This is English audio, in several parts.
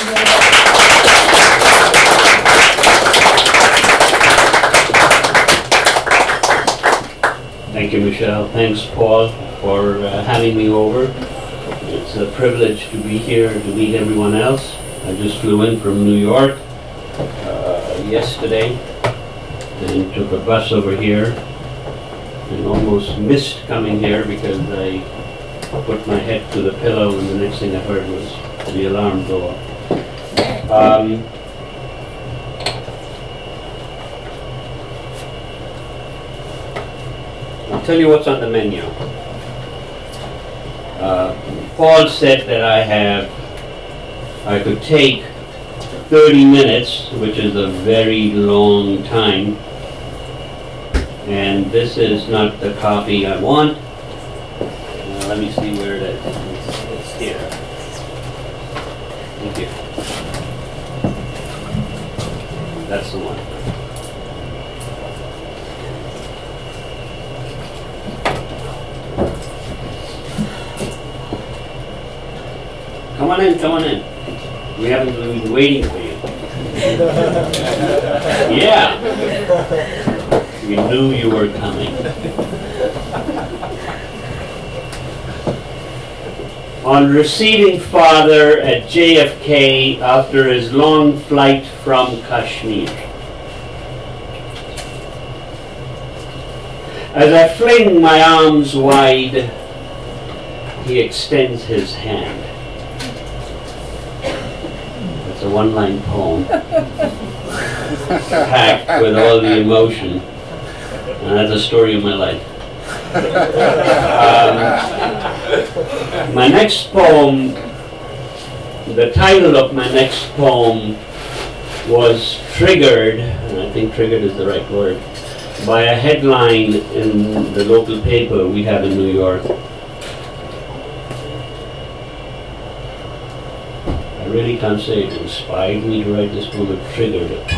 Thank you, Michelle. Thanks, Paul, for having me over. It's a privilege to be here and to meet everyone else. I just flew in from New York yesterday and took a bus over here and almost missed coming here because I put my head to the pillow and the next thing I heard was the alarm go off. I'll tell you what's on the menu. Paul said that I could take 30 minutes, which is a very long time, and this is not the copy I want. Let me see where it is. It's here. Thank you. That's the one. Come on in, come on in. We haven't been waiting for you. Yeah. We knew you were coming. On receiving Father at JFK after his long flight from Kashmir. As I fling my arms wide, he extends his hand. It's a one-line poem, packed with all the emotion, and that's the story of my life. My next poem, the title of my next poem was triggered, and I think triggered is the right word, by a headline in the local paper we have in New York. I really can't say it inspired me to write this poem, but triggered it.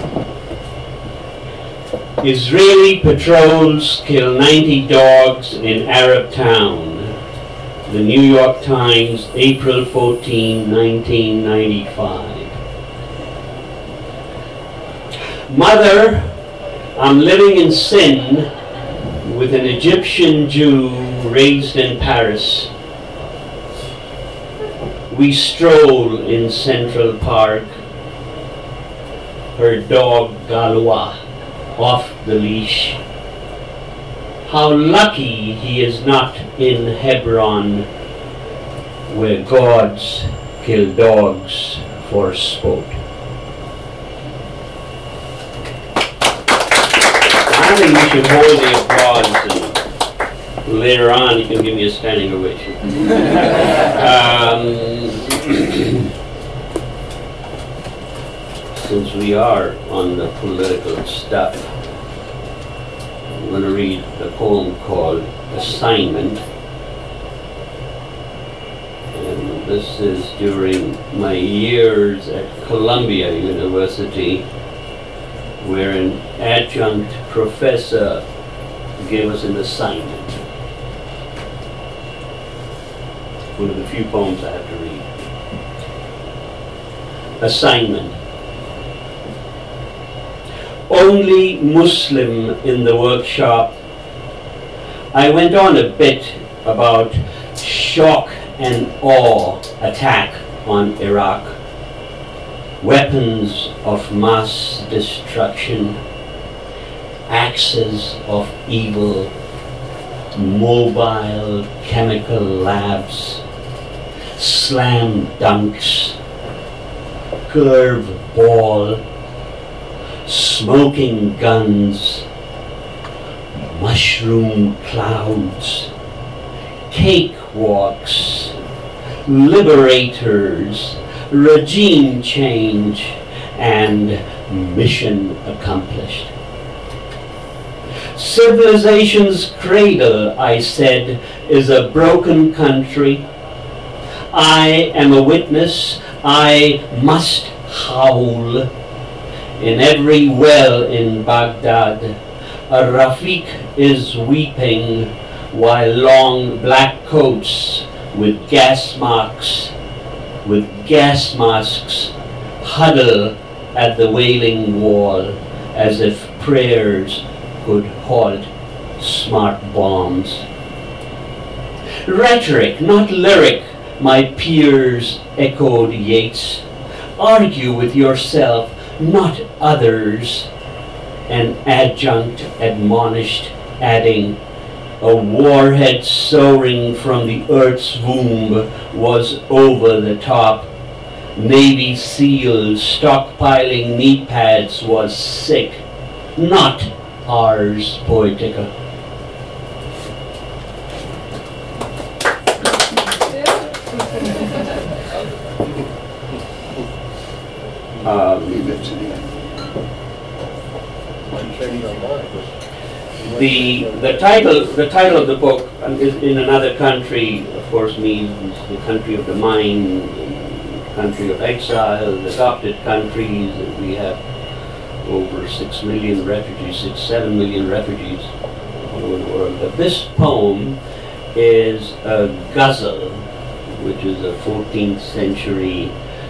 Israeli patrols kill 90 dogs in Arab town. The New York Times, April 14, 1995. Mother, I'm living in sin with an Egyptian Jew raised in Paris. We stroll in Central Park, her dog Galois off the leash. How lucky he is not in Hebron, where gods kill dogs for sport. I think we should hold the applause, and later on you can give me a standing ovation. Since we are on the political stuff, I'm going to read a poem called Assignment. And this is during my years at Columbia University, where an adjunct professor gave us an assignment. One of the few poems I have to read. Assignment. Only Muslim in the workshop. I went on a bit about shock and awe attack on Iraq, weapons of mass destruction, axes of evil, mobile chemical labs, slam dunks, curve ball, smoking guns, mushroom clouds, cakewalks, liberators, regime change, and mission accomplished. Civilization's cradle, I said, is a broken country. I am a witness. I must howl. In every well in Baghdad, a Rafiq is weeping while long black coats with gas marks with gas masks huddle at the wailing wall as if prayers could halt smart bombs. Rhetoric, not lyric, my peers echoed Yeats. Argue with yourself, not others. An adjunct admonished, adding, a warhead soaring from the earth's womb was over the top. Navy SEALs stockpiling knee pads was sick, not Ars Poetica. The title of the book is In Another Country, of course, means the country of the mind, country of exile, adopted countries, and we have over 6 million refugees, 7 million refugees all over the world. But this poem is a ghazal, which is a 14th century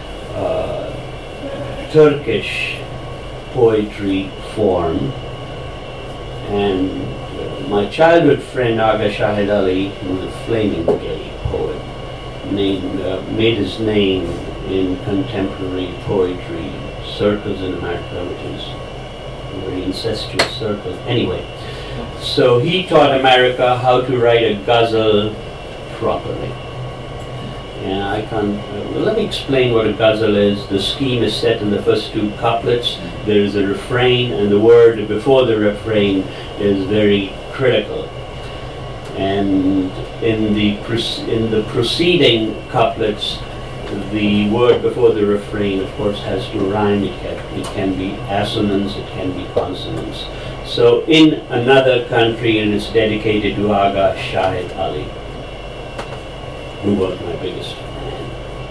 Turkish poetry form. And my childhood friend Aga Shahid Ali, who was a flaming gay poet, made his name in contemporary poetry circles in America, which is a very incestuous circle. Anyway, so he taught America how to write a ghazal properly. And I can't, let me explain what a ghazal is. The scheme is set in the first two couplets. There is a refrain, and the word before the refrain is very critical. And in the preceding couplets, the word before the refrain, of course, has to rhyme. It can be assonance, it can be consonants. So, In Another Country, and it's dedicated to Aga Shahid Ali, who was my biggest fan,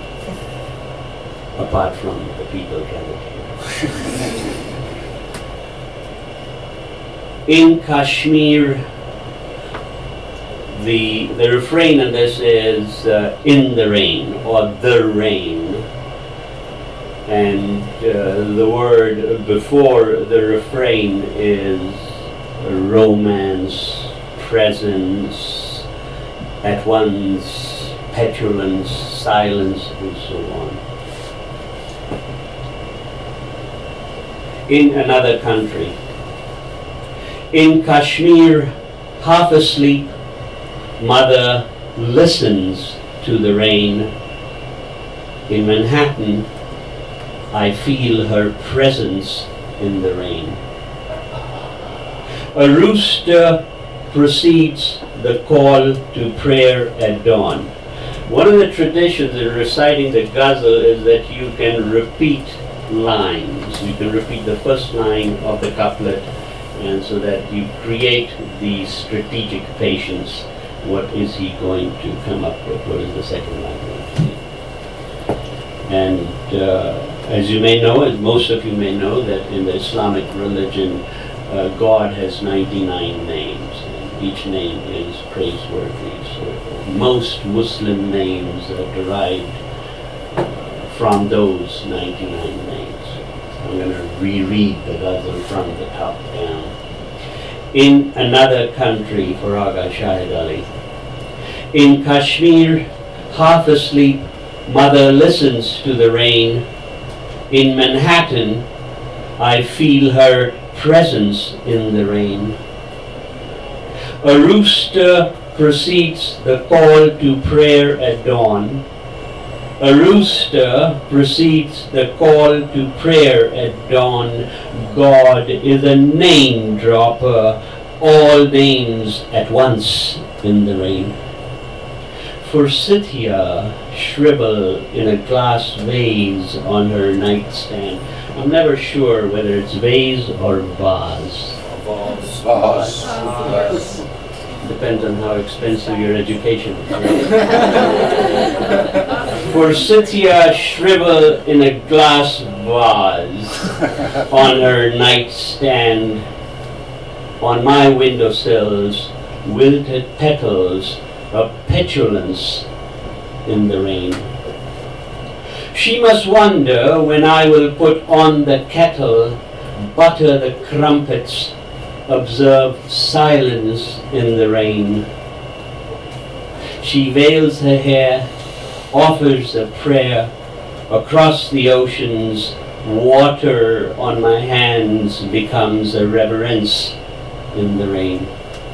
apart from the people gathered here. In Kashmir, the refrain in this is in the rain, or the rain. And the word before the refrain is romance, presence, at once petulance, silence, and so on. In Another Country. In Kashmir, half asleep, mother listens to the rain. In Manhattan, I feel her presence in the rain. A rooster precedes the call to prayer at dawn. One of the traditions in reciting the ghazal is that you can repeat lines. You can repeat the first line of the couplet, and so that you create the strategic patience. What is he going to come up with? What is the second line going to be? And as you may know, as most of you may know, that in the Islamic religion, God has 99 names, and each name is praiseworthy. So most Muslim names are derived from those 99 names. I'm going to reread the ghazal from the top down. In Another Country, for Aga Shahid Ali. In Kashmir, half asleep, mother listens to the rain. In Manhattan, I feel her presence in the rain. A rooster precedes the call to prayer at dawn. A rooster precedes the call to prayer at dawn. God is a name dropper, all names at once in the rain. Forsythia shrivel in a glass vase on her nightstand. I'm never sure whether it's vase or vase. Vase. Depends on how expensive your education is. Forsythia shrivel in a glass vase on her nightstand. On my windowsills, wilted petals of petulance in the rain. She must wonder when I will put on the kettle, butter the crumpets, observe silence in the rain. She veils her hair, offers a prayer. Across the oceans, water on my hands becomes a reverence in the rain.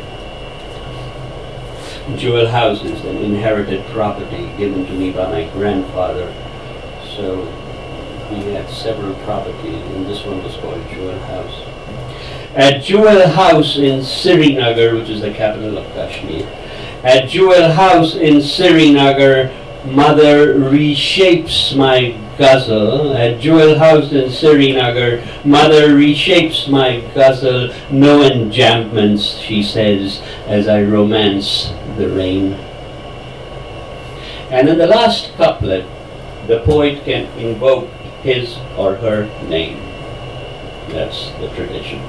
Jewel House is an inherited property given to me by my grandfather. So he had several properties, and this one was called Jewel House. At Jewel House in Srinagar, which is the capital of Kashmir, at Jewel House in Srinagar, Mother reshapes my ghazal. At Jewel House in Srinagar, Mother reshapes my ghazal. No enjambments, she says, as I romance the rain. And in the last couplet, the poet can invoke his or her name. That's the tradition.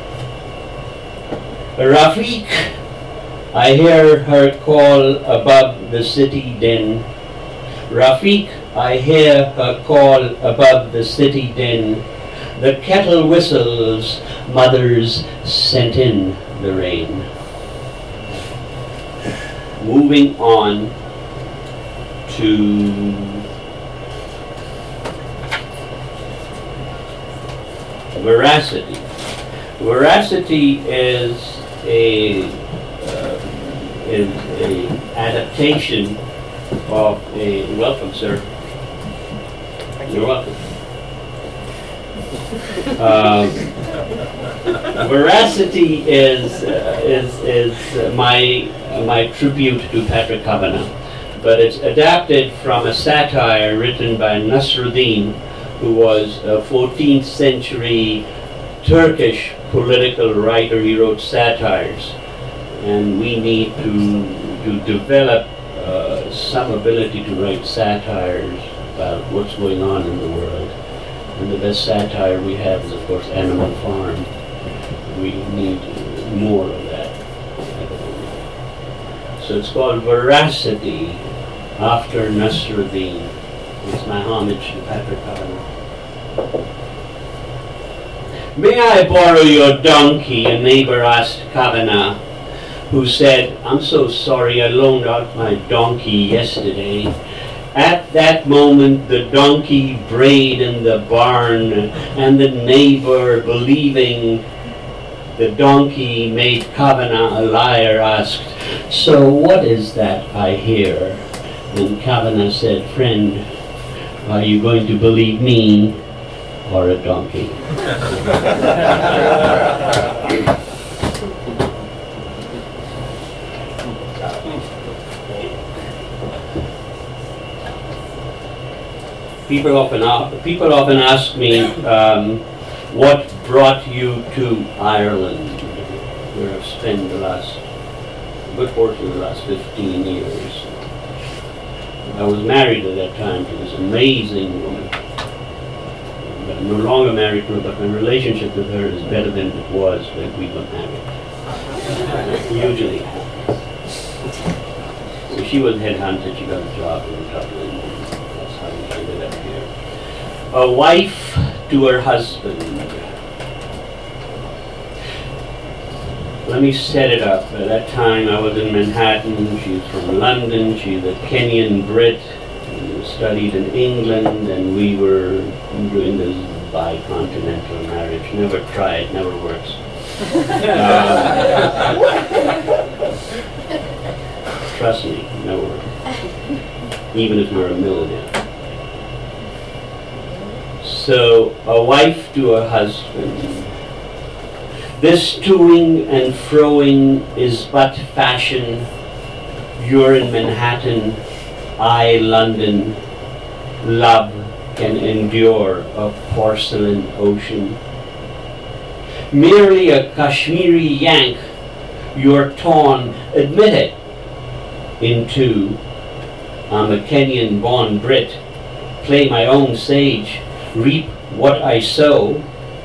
Rafiq, I hear her call above the city din. Rafiq, I hear her call above the city din. The kettle whistles, mothers sent in the rain. Moving on to Veracity. Veracity is a adaptation of a, welcome sir. You're welcome. Veracity is my tribute to Patrick Kavanagh, but it's adapted from a satire written by Nasruddin, who was a 14th century Turkish political writer. He wrote satires, and we need to develop some ability to write satires about what's going on in the world. And the best satire we have is, of course, Animal Farm. We need more of that. So it's called Veracity, after Nasruddin. It's my homage to Patrick Kavanagh. May I borrow your donkey? A neighbor asked Kavanagh, who said, I'm so sorry, I loaned out my donkey yesterday. At that moment, the donkey brayed in the barn, and the neighbor, believing the donkey made Kavanagh a liar, asked, so what is that I hear? And Kavanagh said, friend, are you going to believe me or a donkey? People often ask me, what brought you to Ireland, where I've spent a good portion of the last 15 years. I was married at that time to this amazing woman. But I'm no longer married to her, but my relationship with her is better than it was when we were married. Usually happens. So she was headhunted, she got a job in Dublin. That's how we ended up here. A wife to her husband. Let me set it up. At that time I was in Manhattan, she's from London, she's a Kenyan Brit, studied in England, and we were doing this bicontinental marriage. Never tried, never works. Trust me, never works. Even if you're a millionaire. So, a wife to her husband. This toing and froing is but fashion. You're in Manhattan, I London. Love can endure a porcelain ocean. Merely a Kashmiri Yank, you're torn, admit it, in two. I'm a Kenyan-born Brit, play my own sage, reap what I sow.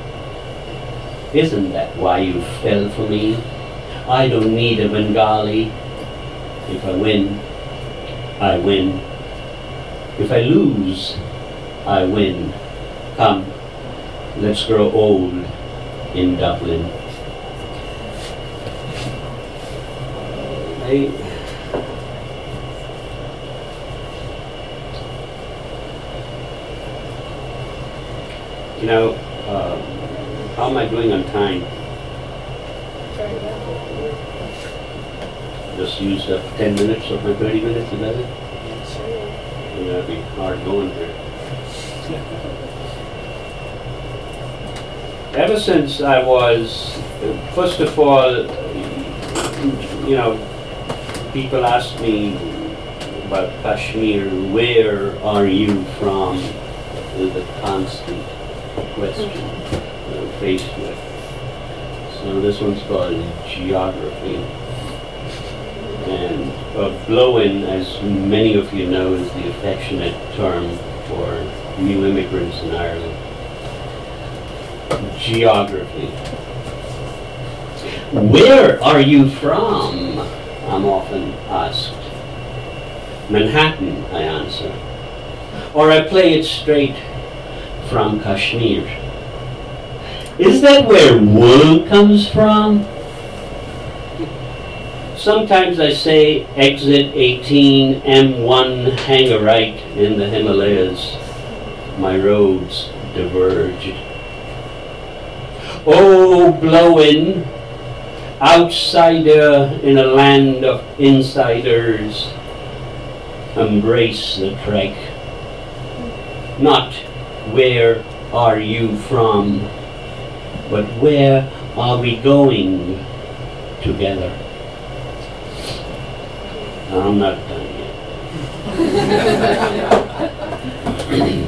Isn't that why you fell for me? I don't need a Bengali. If I win, I win. If I lose, I win. Come, let's grow old in Dublin. How am I doing on time? Very well. Just used up 10 minutes of my 30 minutes, is that it? Sure. That'd be hard going here. Ever since I was, first of all, people ask me about Kashmir, where are you from? Is the constant question I'm faced with. So this one's called geography. And Blow-in, as many of you know, is the affectionate term for new immigrants in Ireland. Geography. Where are you from? I'm often asked. Manhattan, I answer. Or I play it straight from Kashmir. Is that where wool comes from? Sometimes I say exit 18, M1, hang a right in the Himalayas. My roads diverged. Oh, Blow-in, outsider in a land of insiders. Embrace the trek. Not where are you from, but where are we going together? I'm not done yet.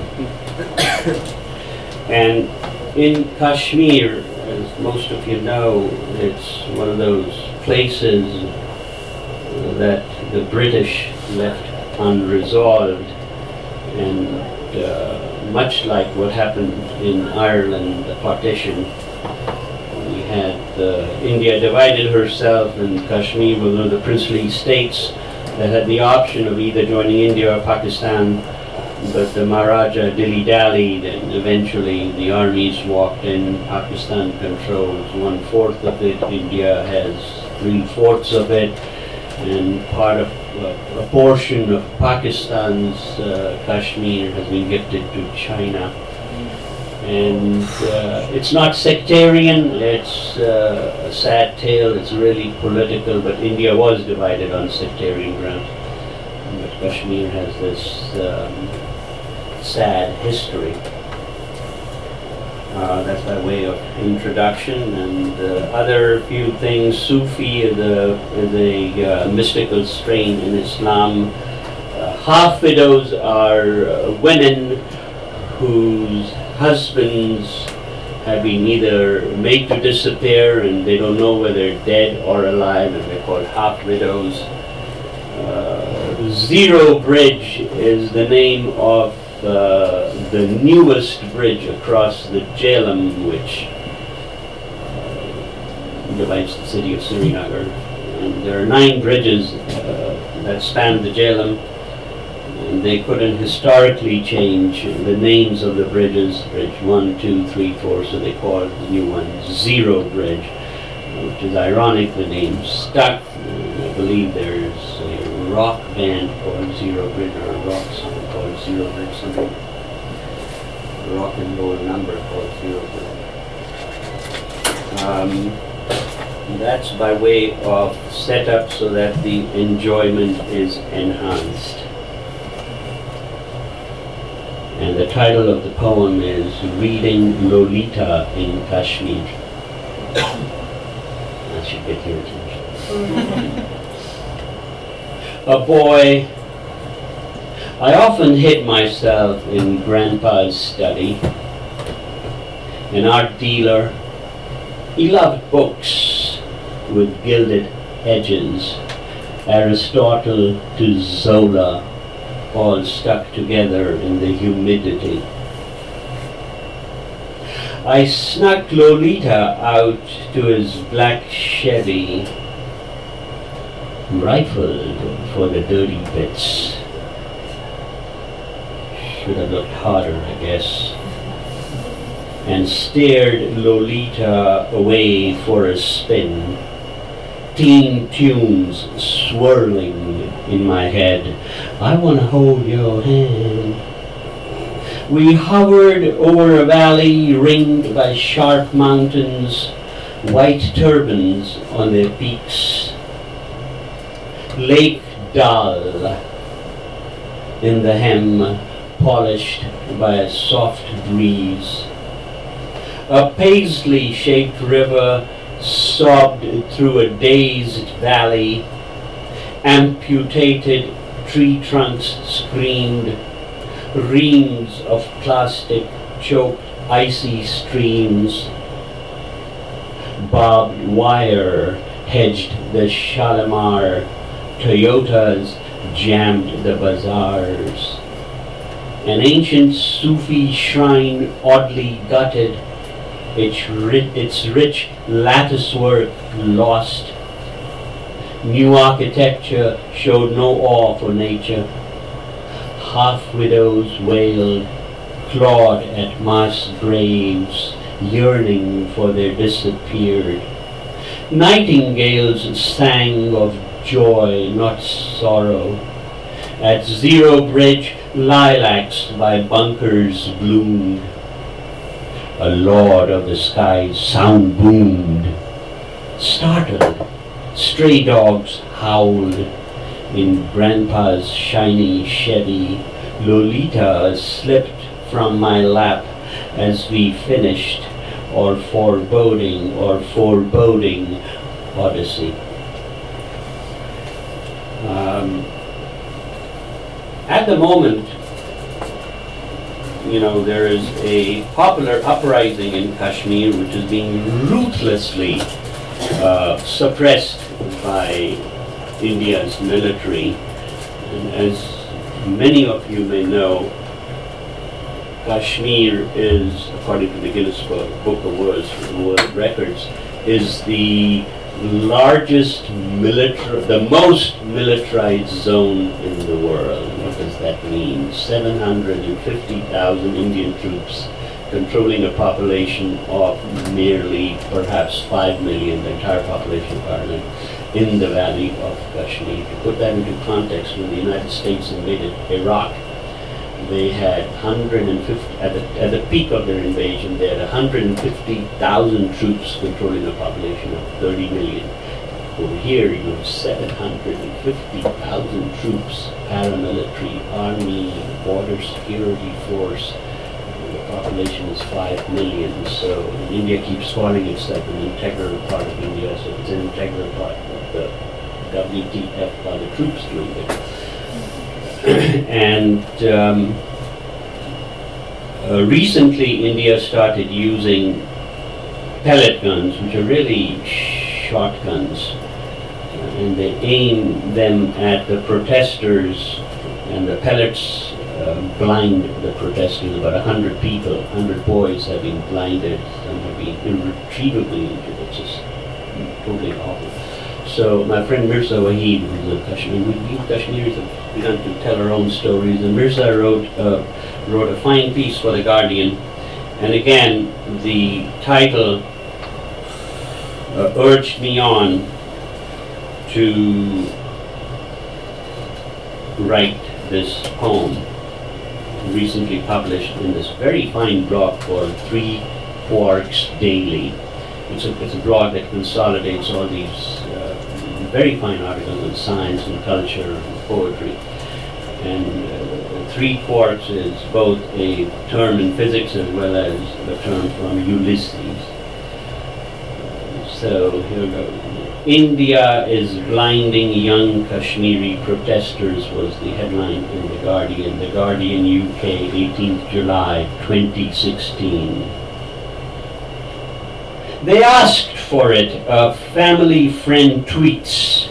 And in Kashmir, as most of you know, it's one of those places that the British left unresolved, and much like what happened in Ireland, the partition, we had India divided herself, and Kashmir was one of the princely states that had the option of either joining India or Pakistan, but the Maharaja dilly-dallied, and eventually the armies walked in. Pakistan controls 1/4 of it, India has 3/4 of it, and part of a portion of Pakistan's Kashmir has been gifted to China. And it's not sectarian, it's a sad tale, it's really political, but India was divided on sectarian grounds. But Kashmir has this sad history. That's by way of introduction, and other few things. Sufi is a mystical strain in Islam. Half widows are women whose husbands have been either made to disappear and they don't know whether they're dead or alive, and they're called half widows. Zero Bridge is the name of the newest bridge across the Jhelum, which divides the city of Srinagar. And there are 9 bridges that span the Jhelum, and they couldn't historically change the names of the bridges, bridge 1, 2, 3, 4, so they called the new one Zero Bridge, which is ironic, the name stuck. I believe there's a rock band called Zero Bridge, or a rock song called Zero Bridge, something, a rock and roll number called Zero Bridge. That's by way of setup so that the enjoyment is enhanced. And the title of the poem is Reading Lolita in Kashmir. That should get your attention. A boy, I often hid myself in Grandpa's study. An art dealer, he loved books with gilded edges, Aristotle to Zola, all stuck together in the humidity. I snuck Lolita out to his black Chevy, rifled for the dirty bits. should have looked harder, I guess, and steered Lolita away for a spin. Teen tunes swirling in my head. I want to hold your hand. We hovered over a valley ringed by sharp mountains, white turbans on their peaks. Lake Dal in the hem, polished by a soft breeze. A paisley-shaped river sobbed through a dazed valley. Amputated tree trunks screamed. Reams of plastic choked icy streams. Barbed wire hedged the Shalimar. Toyotas jammed the bazaars. An ancient Sufi shrine oddly gutted, its rich latticework lost. New architecture showed no awe for nature. Half-widows wailed, clawed at mass graves, yearning for their disappeared. Nightingales sang of joy, not sorrow. At Zero Bridge, lilacs by bunkers bloomed. A lord of the skies sound boomed. Startled, stray dogs howled. In Grandpa's shiny Chevy, Lolita slipped from my lap as we finished our foreboding odyssey. At the moment, there is a popular uprising in Kashmir which is being ruthlessly suppressed by India's military. And as many of you may know, Kashmir is, according to the Guinness Book of World Records, is the largest the most militarized zone in the world. What does that mean? 750,000 Indian troops controlling a population of merely perhaps 5 million, the entire population of Ireland, in the valley of Kashmir. To put that into context, when the United States invaded Iraq, they had 150, at the peak of their invasion, they had 150,000 troops controlling a population of 30 million. Over here, you have 750,000 troops, paramilitary, army, border security force. The population is 5 million, so India keeps calling itself an integral part of India, so it's an integral part of the WTF by the troops doing it. And recently India started using pellet guns, which are really shotguns, and they aim them at the protesters, and the pellets blind the protesters. About 100 people, 100 boys have been blinded, some have been irretrievably injured. It's just totally awful. So my friend Mirza Waheed, who's a Kashmir, we Kashmiris have begun to tell our own stories, and Mirza wrote a fine piece for The Guardian, and again the title urged me on to write this poem, recently published in this very fine blog called 3 Quarks Daily. It's a blog that consolidates all these very fine articles on science and culture and poetry. And 3 quarks is both a term in physics as well as a term from Ulysses. So here goes. India is blinding young Kashmiri protesters was the headline in The Guardian. The Guardian UK, 18th July 2016. They asked for it, a family friend tweets.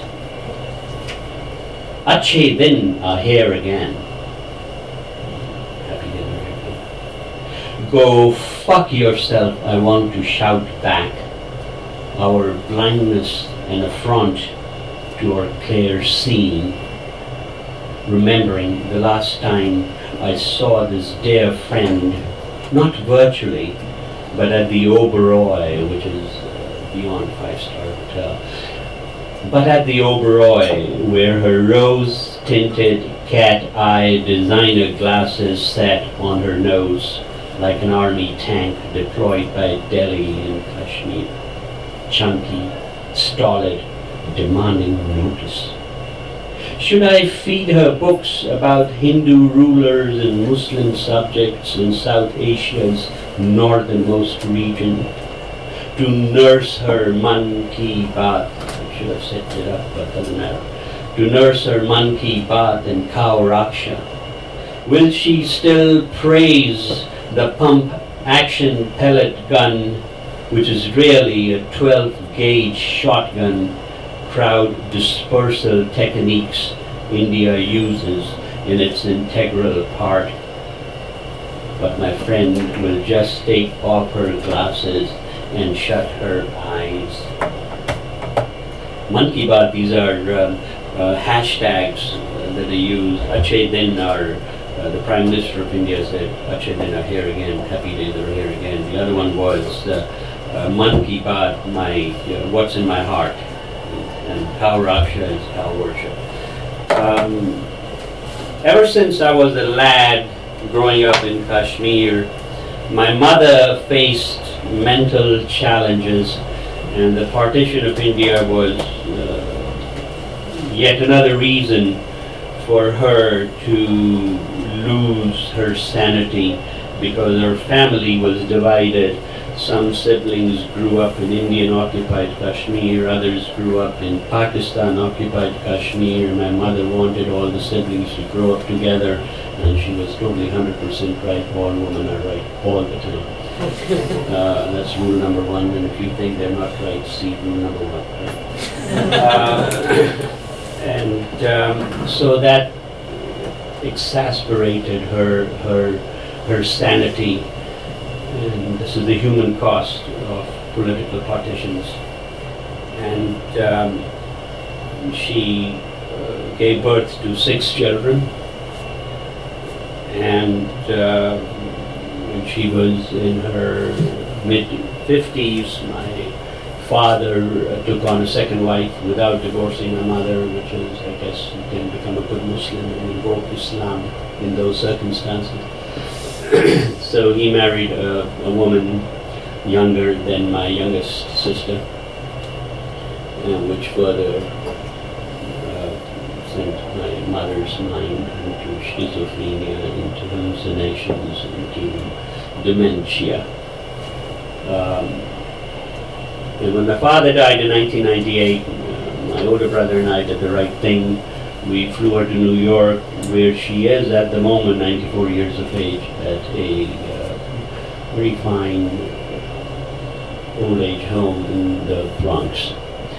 Achhe din are here again. Happy dinner again. Go fuck yourself, I want to shout back. Our blindness an affront to our clear seeing, remembering the last time I saw this dear friend, not virtually, but at the Oberoi, which is beyond 5-star hotel, but at the Oberoi, where her rose-tinted cat-eye designer glasses sat on her nose like an army tank deployed by Delhi in Kashmir. Chunky, stolid, demanding notice. Should I feed her books about Hindu rulers and Muslim subjects in South Asia's northernmost region? To nurse her Man Ki Baat, I should have set it up, but doesn't matter. To nurse her Man Ki Baat and Cow Raksha? Will she still praise the pump action pellet gun, which is really a 12-gauge shotgun, crowd dispersal techniques India uses in its integral part? But my friend will just take off her glasses and shut her eyes. Man Ki Baat, these are hashtags that they use. Achhe Din, the Prime Minister of India said, Achhe Din are here again, happy days are here again. The other one was Man Ki Baat, what's in my heart. And Cow Raksha is cow worship. Ever since I was a lad growing up in Kashmir, my mother faced mental challenges, and the partition of India was yet another reason for her to lose her sanity, because her family was divided. Some siblings grew up in Indian-occupied Kashmir, others grew up in Pakistan-occupied Kashmir. My mother wanted all the siblings to grow up together, and she was totally 100% right. All women are right all the time. That's rule number one, and if you think they're not right, see rule number one. So that exasperated her sanity. And this is the human cost of political partitions. And she gave birth to 6 children. And when she was in her mid-50s, my father took on a second wife without divorcing my mother, which is, I guess, you can become a good Muslim and invoke Islam in those circumstances. So he married a woman younger than my youngest sister, which further sent my mother's mind into schizophrenia, into hallucinations, into dementia. And when my father died in 1998, my older brother and I did the right thing. We flew her to New York, where she is at the moment 94 years of age, at a very fine old age home in the Bronx.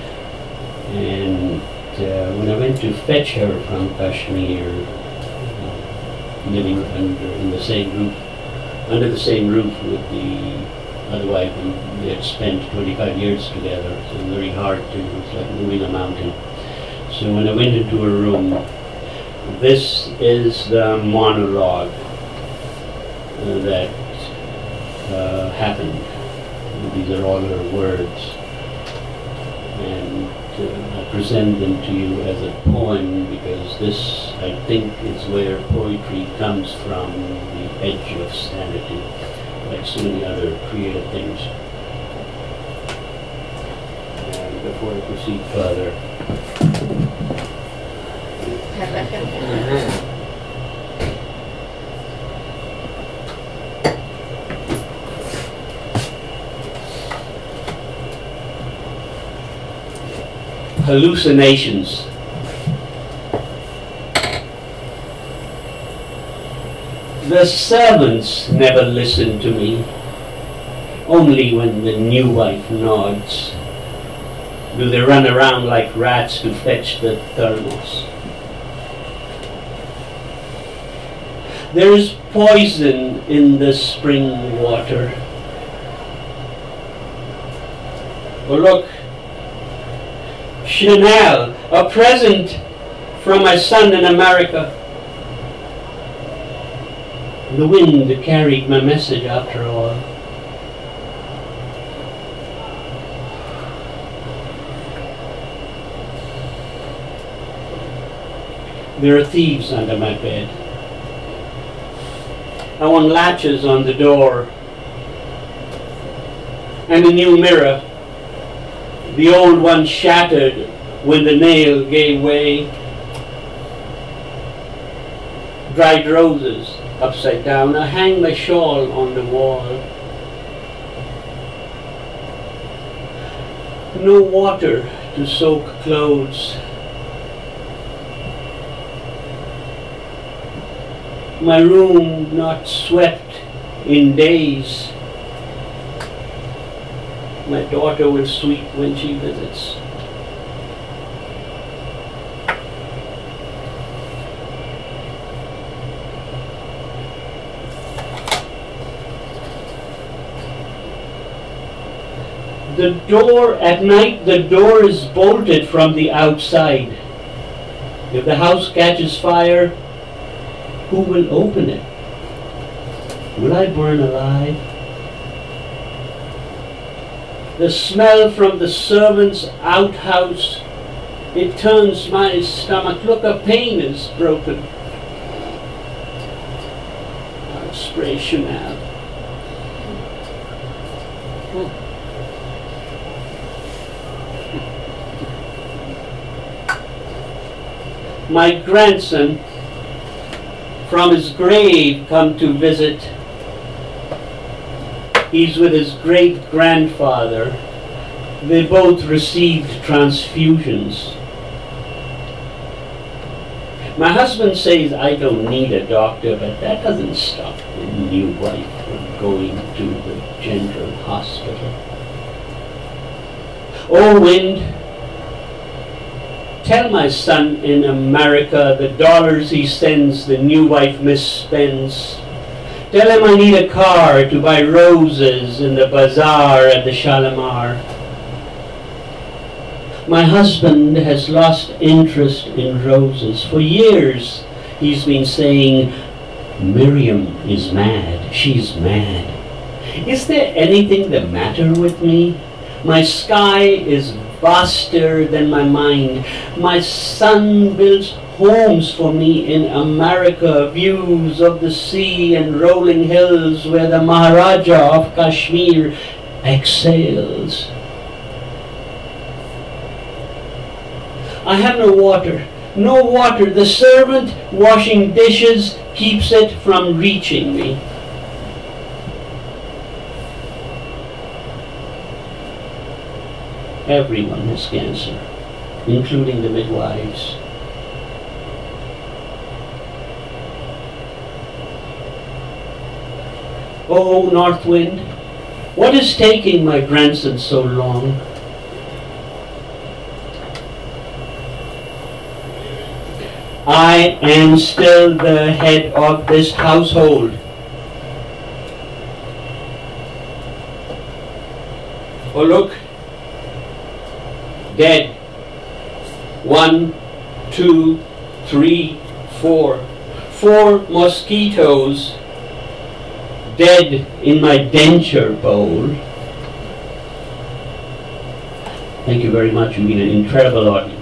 And when I went to fetch her from Kashmir, living under the same roof with the other wife, and they had spent 25 years together, so very hard to, it's like moving a mountain. So when I went into her room, this is the monologue that happened. These are all her words. And I present them to you as a poem, because this, I think, is where poetry comes from, the edge of sanity, like so many other creative things. And before I proceed further, hallucinations. The servants never listen to me, only when the new wife nods do they run around like rats to fetch the thermos. There is poison in the spring water. Oh, look, Chanel, a present from my son in America. The wind carried my message after all. There are thieves under my bed. I want latches on the door and a new mirror. The old one shattered when the nail gave way. Dried roses upside down. I hang my shawl on the wall. No water to soak clothes. My room not swept in days. My daughter will sweep when she visits. The door, at night, the door is bolted from the outside. If the house catches fire, who will open it? Will I burn alive? The smell from the servant's outhouse, it turns my stomach. Look, a pane is broken. I'll spray Chanel. My grandson from his grave come to visit. He's with his great-grandfather. They both received transfusions. My husband says I don't need a doctor, but that doesn't stop the new wife from going to the general hospital. Oh, wind, tell my son in America the dollars he sends the new wife misspends. Tell him I need a car to buy roses in the bazaar at the Shalimar. My husband has lost interest in roses. For years he's been saying, Miriam is mad, she's mad. Is there anything the matter with me? My sky is vaster than my mind. My son builds homes for me in America, views of the sea and rolling hills where the Maharaja of Kashmir exhales. I have no water, no water. The servant washing dishes keeps it from reaching me. Everyone has cancer, including the midwives. Oh, North Wind, what is taking my grandson so long? I am still the head of this household. Oh, look. Dead. 1, 2, 3, 4. 4 mosquitoes dead in my denture bowl. Thank you very much. You've been an incredible audience.